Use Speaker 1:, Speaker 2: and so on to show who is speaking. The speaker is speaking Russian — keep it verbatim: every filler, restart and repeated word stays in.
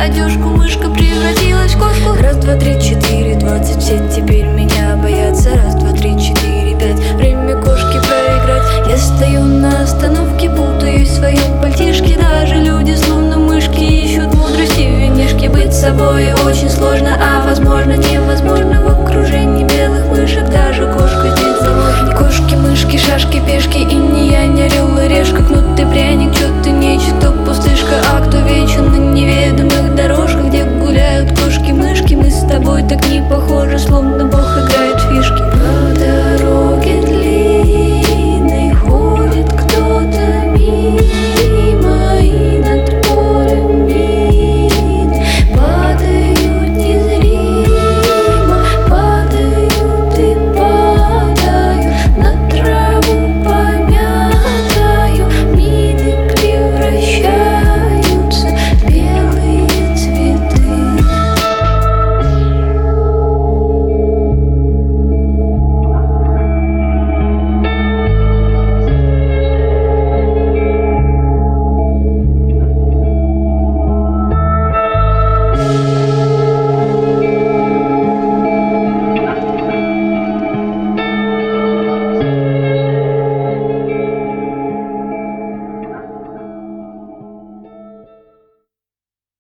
Speaker 1: одежку мышка превратилась в кошку.
Speaker 2: Раз, два, три, четыре, двадцать, все теперь меня боятся. Раз, два, три, четыре, пять, время кошки проиграть. Я стою на остановке, путаюсь в своем пальтишке. Даже люди словно мышки ищут мудрости в винишке. Быть собой